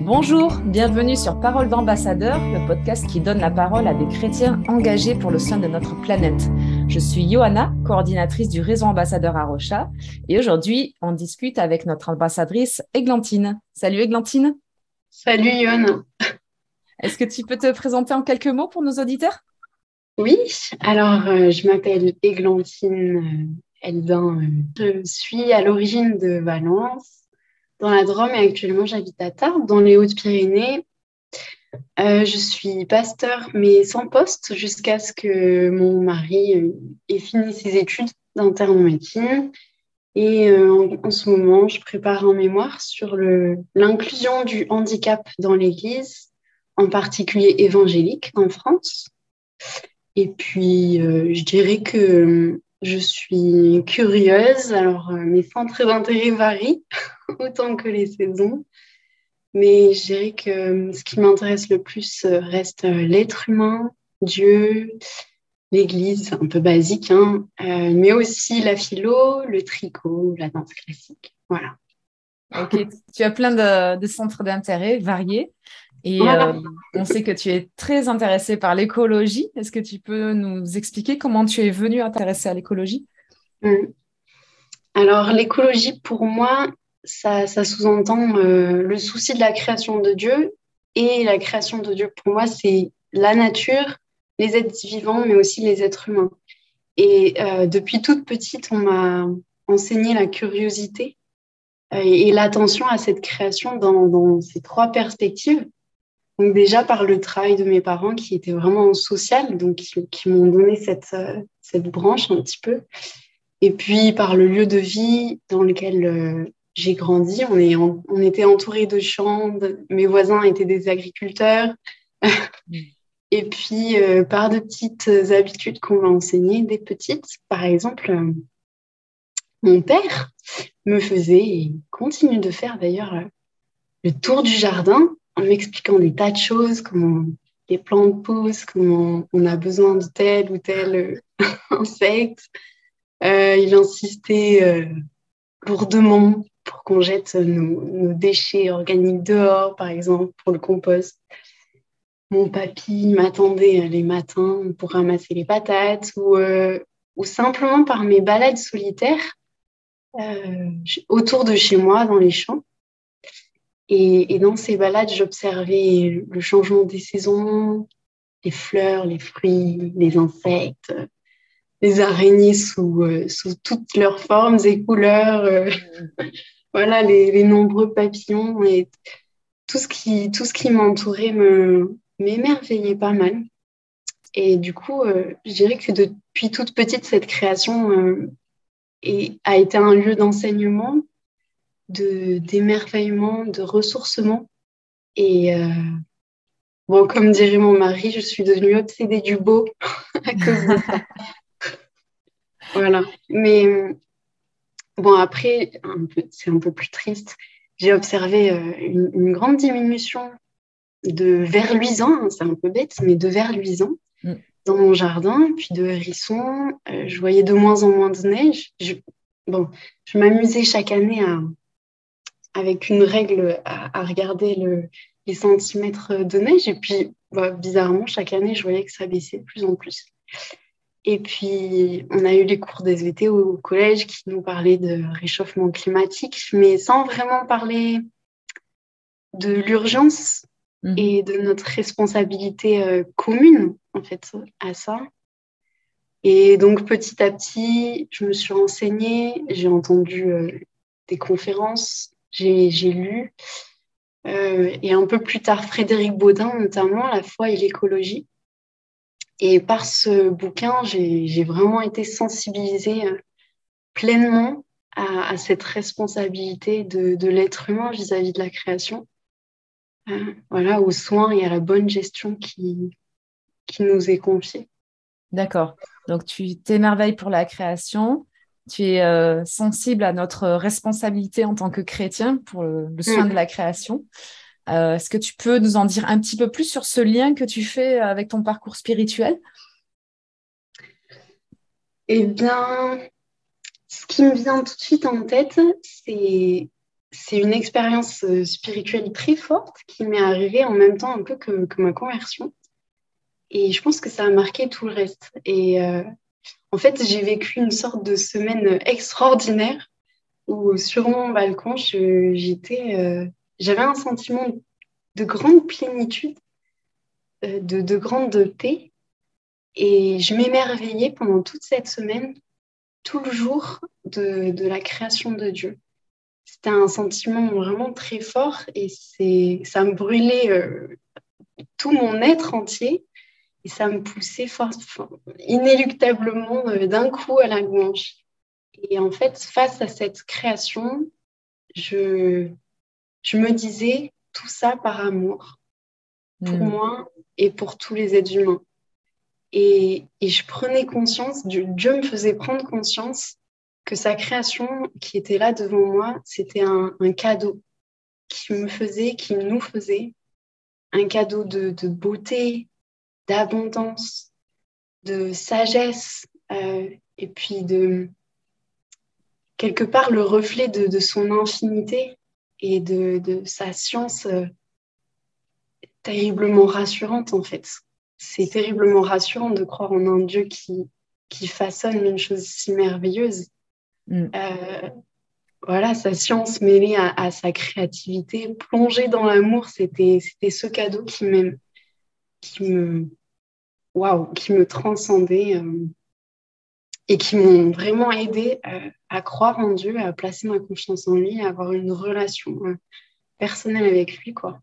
Bonjour, bienvenue sur Parole d'ambassadeur, le podcast qui donne la parole à des chrétiens engagés pour le soin de notre planète. Je suis Johanna, coordinatrice du réseau ambassadeur à Rocha, et aujourd'hui, on discute avec notre ambassadrice Églantine. Salut Églantine. Salut Yon. Est-ce que tu peux te présenter en quelques mots pour nos auditeurs? Oui, alors je m'appelle Églantine Eldin. Je suis à l'origine de Valence, dans la Drôme, et actuellement j'habite à Tarbes, dans les Hautes-Pyrénées. Je suis pasteur, mais sans poste, jusqu'à ce que mon mari ait fini ses études d'interne en médecine. Et en ce moment, je prépare un mémoire sur l'inclusion du handicap dans l'Église, en particulier évangélique en France. Et puis, je dirais que je suis curieuse. Alors, mes centres d'intérêt varient autant que les saisons. Mais je dirais que ce qui m'intéresse le plus reste l'être humain, Dieu, l'Église, c'est un peu basique, hein, mais aussi la philo, le tricot, la danse classique. Voilà. Ok, tu as plein de centres d'intérêt variés et Voilà. on sait que tu es très intéressée par l'écologie. Est-ce que tu peux nous expliquer comment tu es venue à t'intéresser à l'écologie? Mm. Alors, l'écologie, pour moi, ça sous-entend le souci de la création de Dieu. Et la création de Dieu, pour moi, c'est la nature, les êtres vivants, mais aussi les êtres humains. Et depuis toute petite, on m'a enseigné la curiosité et l'attention à cette création dans ces trois perspectives. Donc déjà par le travail de mes parents qui étaient vraiment social, donc qui m'ont donné cette branche un petit peu. Et puis par le lieu de vie dans lequel j'ai grandi, on était entourés de champs, mes voisins étaient des agriculteurs. Et puis par de petites habitudes qu'on m'a enseignées, des petites, par exemple, mon père me faisait et continue de faire d'ailleurs le tour du jardin en m'expliquant des tas de choses, comment les plantes poussent, comment on a besoin de tel ou tel insecte. Il insistait lourdement pour qu'on jette nos déchets organiques dehors, par exemple, pour le compost. Mon papy m'attendait les matins pour ramasser les patates ou simplement par mes balades solitaires autour de chez moi, dans les champs. Et dans ces balades, j'observais le changement des saisons, les fleurs, les fruits, les insectes, les araignées sous toutes leurs formes et couleurs, voilà, les nombreux papillons et tout ce qui m'entourait m'émerveillait pas mal. Et du coup, je dirais que depuis toute petite, cette création a été un lieu d'enseignement, d'émerveillement, de ressourcement. Et bon, comme dirait mon mari, je suis devenue obsédée du beau à cause de ça. Voilà. Mais bon, après, c'est un peu plus triste. J'ai observé une grande diminution de vers luisants, hein, c'est un peu bête, mais de vers luisants Mm. dans mon jardin, puis de hérissons. Je voyais de moins en moins de neige. Bon, je m'amusais chaque année avec une règle à regarder les centimètres de neige. Et puis, bah, bizarrement, chaque année, je voyais que ça baissait de plus en plus. Et puis, on a eu les cours des SVT au collège qui nous parlaient de réchauffement climatique, mais sans vraiment parler de l'urgence Mhm. et de notre responsabilité commune, en fait, à ça. Et donc, petit à petit, je me suis renseignée, j'ai entendu des conférences, j'ai lu. Et un peu plus tard, Frédéric Baudin, notamment, La foi et l'écologie. Et par ce bouquin, j'ai vraiment été sensibilisée pleinement à cette responsabilité de l'être humain vis-à-vis de la création, voilà, aux soins et à la bonne gestion qui nous est confiée. D'accord. Donc, tu t'émerveilles pour la création. Tu es sensible à notre responsabilité en tant que chrétien pour le soin de Mm. la création. Est-ce que tu peux nous en dire un petit peu plus sur ce lien que tu fais avec ton parcours spirituel? Eh bien, ce qui me vient tout de suite en tête, c'est c'est une expérience spirituelle très forte qui m'est arrivée en même temps un peu que ma conversion. Et je pense que ça a marqué tout le reste. Et en fait, j'ai vécu une sorte de semaine extraordinaire où sur mon balcon, j'avais un sentiment de grande plénitude, de grande paix. Et je m'émerveillais pendant toute cette semaine, tout le jour de la création de Dieu. C'était un sentiment vraiment très fort et ça me brûlait tout mon être entier et ça me poussait inéluctablement d'un coup à la louange. Et en fait, face à cette création, je, je me disais tout ça par amour pour moi et pour tous les êtres humains. Et je prenais conscience, Dieu me faisait prendre conscience que sa création qui était là devant moi, c'était un cadeau qui nous faisait, un cadeau de beauté, d'abondance, de sagesse, et puis quelque part le reflet de son infinité et de sa science terriblement rassurante en fait. C'est terriblement rassurant de croire en un Dieu qui façonne une chose si merveilleuse. Voilà, sa science mêlée à sa créativité, plongée dans l'amour, c'était ce cadeau qui me, qui me transcendait et qui m'ont vraiment aidé à croire en Dieu, à placer ma confiance en lui, à avoir une relation personnelle avec lui, quoi.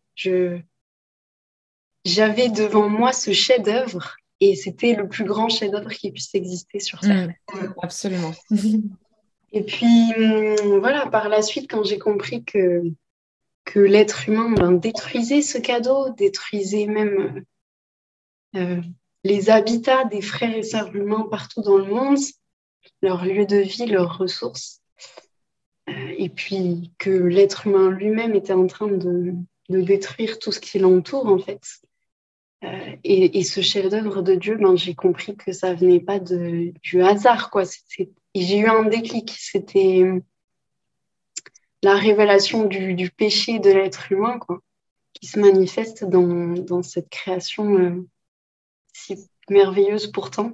J'avais devant moi ce chef-d'œuvre et c'était le plus grand chef-d'œuvre qui puisse exister sur Terre. Absolument. Et puis, voilà, par la suite, quand j'ai compris que l'être humain détruisait ce cadeau, détruisait même les habitats des frères et sœurs humains partout dans le monde, leur lieu de vie, leurs ressources, et puis que l'être humain lui-même était en train de détruire tout ce qui l'entoure, en fait. Et ce chef-d'œuvre de Dieu, j'ai compris que ça venait pas du hasard, quoi. Et j'ai eu un déclic. C'était la révélation du péché de l'être humain, quoi, qui se manifeste dans cette création si merveilleuse pourtant.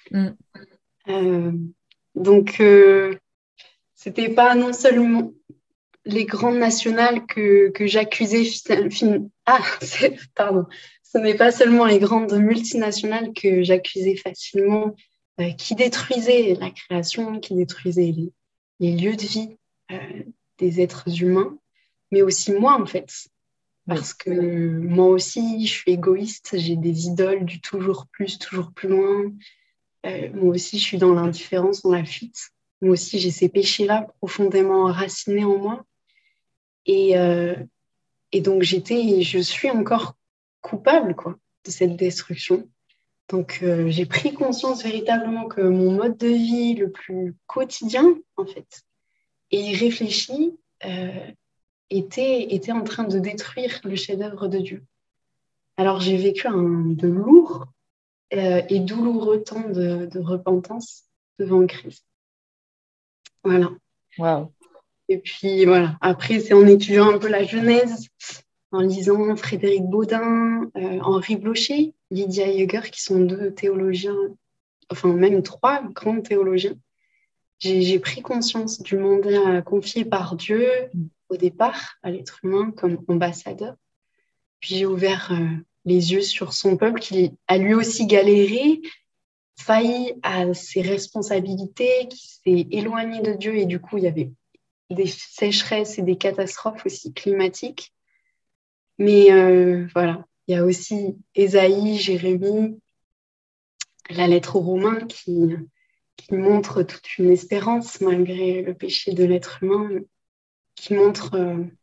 Donc, c'était pas non seulement les grandes nationales que j'accusais pardon. Ce n'est pas seulement les grandes multinationales que j'accusais facilement, qui détruisaient la création, qui détruisaient les lieux de vie des êtres humains, mais aussi moi, en fait. Parce que moi aussi, je suis égoïste, j'ai des idoles du toujours plus loin. Moi aussi, je suis dans l'indifférence, dans la fuite. Moi aussi, j'ai ces péchés-là profondément enracinés en moi. Et donc, je suis encore coupable, quoi, de cette destruction. Donc, j'ai pris conscience véritablement que mon mode de vie le plus quotidien, en fait, et irréfléchi, était en train de détruire le chef-d'œuvre de Dieu. Alors, j'ai vécu de lourds et douloureux temps de repentance devant Christ. Voilà. Wow. Et puis, voilà. Après, c'est en étudiant un peu la Genèse, en lisant Frédéric Baudin, Henri Blocher, Lydia Jaeger, qui sont deux théologiens, enfin même trois grands théologiens. J'ai pris conscience du mandat confié par Dieu au départ à l'être humain comme ambassadeur. Puis j'ai ouvert les yeux sur son peuple qui a lui aussi galéré, failli à ses responsabilités, qui s'est éloigné de Dieu et du coup il y avait des sécheresses et des catastrophes aussi climatiques. Mais voilà, il y a aussi Ésaïe, Jérémie, la lettre aux Romains qui montre toute une espérance malgré le péché de l'être humain, qui montre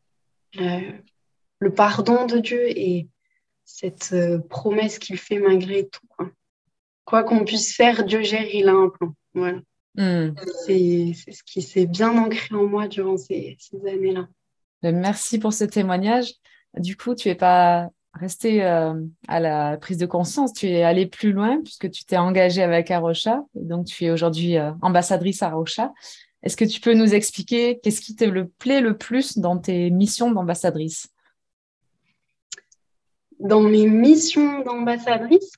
le pardon de Dieu et cette promesse qu'il fait malgré tout. Quoi qu'on puisse faire, Dieu gère, il a un plan. Voilà. C'est ce qui s'est bien ancré en moi durant ces années-là. Merci pour ce témoignage. Du coup, tu n'es pas resté à la prise de conscience, tu es allé plus loin puisque tu t'es engagée avec Arocha. Donc, tu es aujourd'hui ambassadrice Arocha. Est-ce que tu peux nous expliquer qu'est-ce qui te plaît le plus dans tes missions d'ambassadrice? Dans mes missions d'ambassadrice,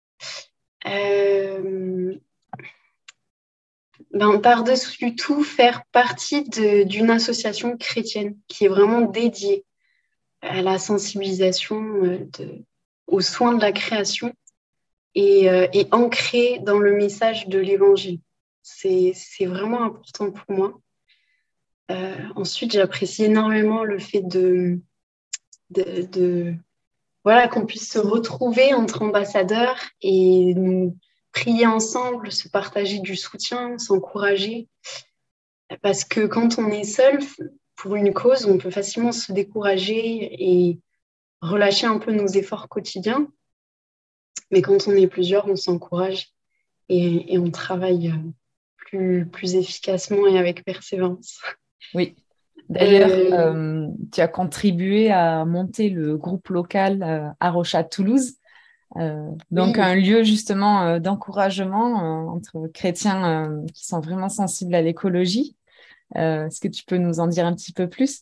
par-dessus tout, faire partie d'une association chrétienne qui est vraiment dédiée à la sensibilisation aux soins de la création et ancrée dans le message de l'Évangile. C'est vraiment important pour moi. Ensuite, j'apprécie énormément le fait voilà, qu'on puisse se retrouver entre ambassadeurs et nous prier ensemble, se partager du soutien, s'encourager. Parce que quand on est seul pour une cause, on peut facilement se décourager et relâcher un peu nos efforts quotidiens. Mais quand on est plusieurs, on s'encourage et on travaille plus efficacement et avec persévérance. Oui. D'ailleurs, Euh, tu as contribué à monter le groupe local Arocha Toulouse, donc un oui, lieu justement d'encouragement entre chrétiens qui sont vraiment sensibles à l'écologie. Est-ce que tu peux nous en dire un petit peu plus?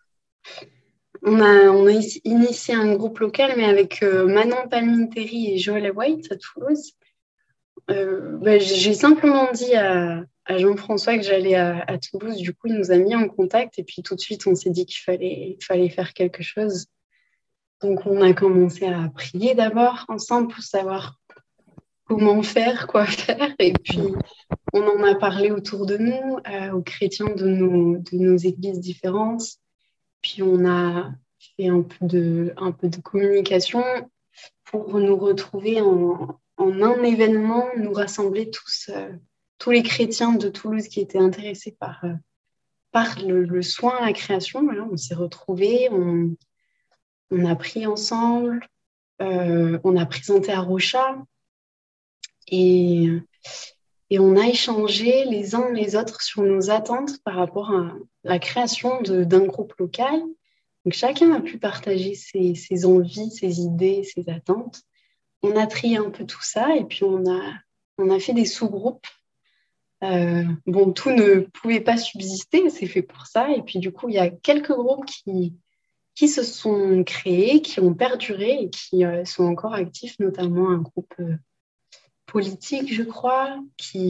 on a initié un groupe local, mais avec Manon Palminteri et Joël White à Toulouse. J'ai simplement dit à Jean-François que j'allais à Toulouse. Du coup, il nous a mis en contact et puis tout de suite, on s'est dit qu'il fallait faire quelque chose. Donc, on a commencé à prier d'abord ensemble pour savoir comment faire, quoi faire. Et puis, on en a parlé autour de nous, aux chrétiens de nos églises différentes. Puis, on a fait un peu de communication pour nous retrouver en un événement, nous rassembler tous les chrétiens de Toulouse qui étaient intéressés par le soin, la création. Voilà, on s'est retrouvés, on a pris ensemble, on a présenté à Rocha et, et on a échangé les uns les autres sur nos attentes par rapport à la création d'un groupe local. Donc, chacun a pu partager ses envies, ses idées, ses attentes. On a trié un peu tout ça et puis on a fait des sous-groupes. Bon, tout ne pouvait pas subsister, c'est fait pour ça. Et puis du coup, il y a quelques groupes qui se sont créés, qui ont perduré et qui sont encore actifs, notamment un groupe politique, je crois,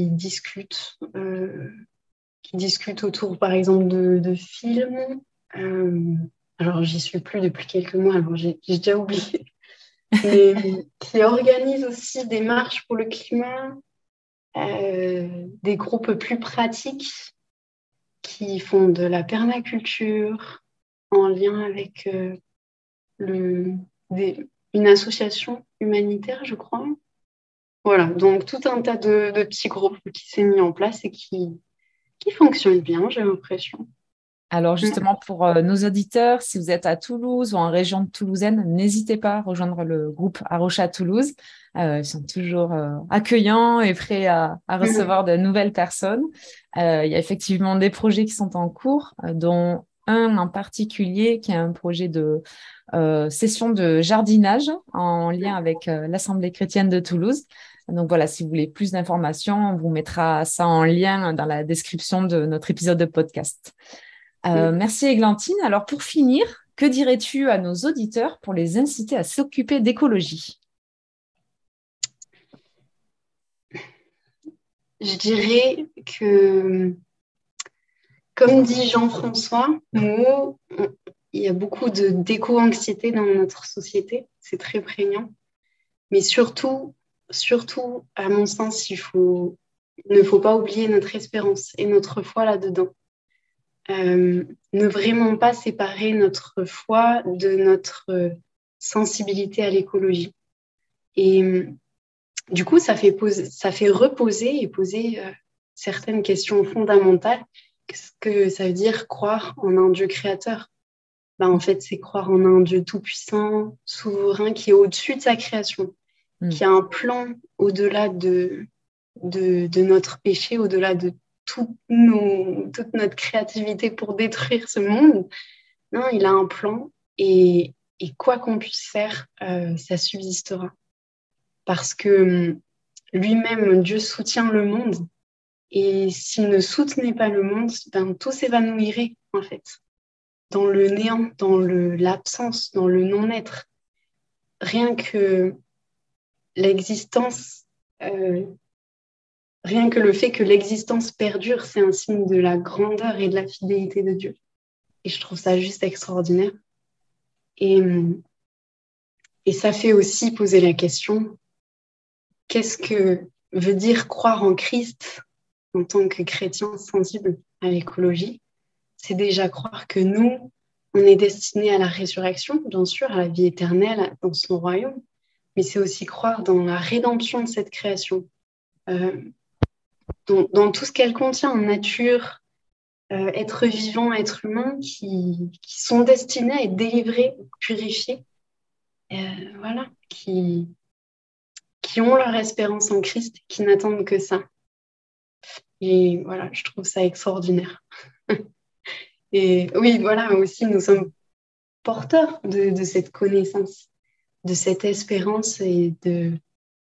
qui discute autour, par exemple, de films. Euh, alors, j'y suis plus depuis quelques mois, alors j'ai déjà oublié. Mais qui organise aussi des marches pour le climat, des groupes plus pratiques qui font de la permaculture en lien avec le, une association humanitaire, je crois. Voilà, donc tout un tas de petits groupes qui s'est mis en place et qui fonctionnent bien, j'ai l'impression. Alors Mm. justement, pour nos auditeurs, si vous êtes à Toulouse ou en région toulousaine, n'hésitez pas à rejoindre le groupe Arocha Toulouse. Ils sont toujours accueillants et prêts à Mm. recevoir de nouvelles personnes. Il y a effectivement des projets qui sont en cours, dont un en particulier qui est un projet de session de jardinage en lien avec l'Assemblée chrétienne de Toulouse. Donc voilà, si vous voulez plus d'informations, on vous mettra ça en lien dans la description de notre épisode de podcast. Mm. Merci Églantine. Alors pour finir, que dirais-tu à nos auditeurs pour les inciter à s'occuper d'écologie? Je dirais que, comme dit Jean-François, il y a beaucoup d'éco-anxiété dans notre société, c'est très prégnant. Mais surtout, à mon sens, il ne faut pas oublier notre espérance et notre foi là-dedans. Ne vraiment pas séparer notre foi de notre sensibilité à l'écologie. Et du coup, ça fait reposer et poser certaines questions fondamentales. Qu'est-ce que ça veut dire croire en un Dieu créateur? Ben, en fait, c'est croire en un Dieu tout-puissant, souverain, qui est au-dessus de sa création, Mm. qui a un plan au-delà de notre péché, au-delà de toute notre créativité pour détruire ce monde. Non, il a un plan et quoi qu'on puisse faire, ça subsistera. Parce que lui-même, Dieu soutient le monde Et s'il ne soutenait pas le monde, ben, tout s'évanouirait, en fait, dans le néant, dans l'absence, dans le non-être. Rien que l'existence, rien que le fait que l'existence perdure, c'est un signe de la grandeur et de la fidélité de Dieu. Et je trouve ça juste extraordinaire. Et ça fait aussi poser la question, qu'est-ce que veut dire croire en Christ en tant que chrétien sensible à l'écologie? C'est déjà croire que nous, on est destinés à la résurrection, bien sûr, à la vie éternelle dans son royaume, mais c'est aussi croire dans la rédemption de cette création, dans tout ce qu'elle contient, nature, êtres vivants, êtres humains qui sont destinés à être délivrés, purifiés, voilà, qui ont leur espérance en Christ, qui n'attendent que ça. Et voilà, je trouve ça extraordinaire. Et oui, voilà, aussi, nous sommes porteurs de cette connaissance, de cette espérance et de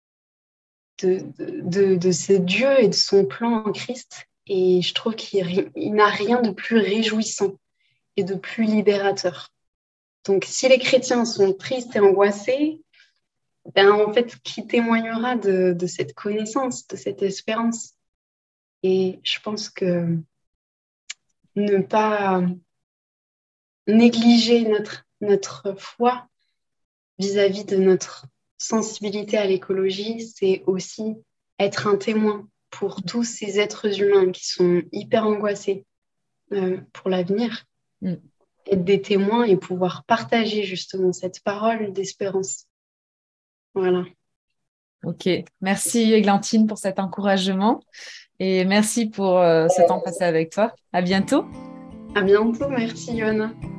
ce Dieu et de son plan en Christ. Et je trouve qu'il n'a rien de plus réjouissant et de plus libérateur. Donc, si les chrétiens sont tristes et angoissés, ben, en fait, qui témoignera de cette connaissance, de cette espérance? Et je pense que ne pas négliger notre foi vis-à-vis de notre sensibilité à l'écologie, c'est aussi être un témoin pour tous ces êtres humains qui sont hyper angoissés pour l'avenir. Être des témoins et pouvoir partager justement cette parole d'espérance. Voilà. Ok, merci Églantine pour cet encouragement et merci pour ce temps passé avec toi. À bientôt. À bientôt, merci Johanna.